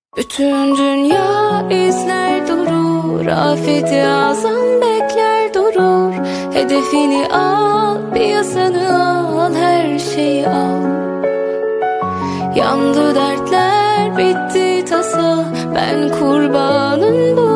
Bütün dünya izler durur, afeti azam bekler durur. Hedefini al, piyasını al, her şeyi al. Yandı dertler, bitti tasa, ben kurbanın bu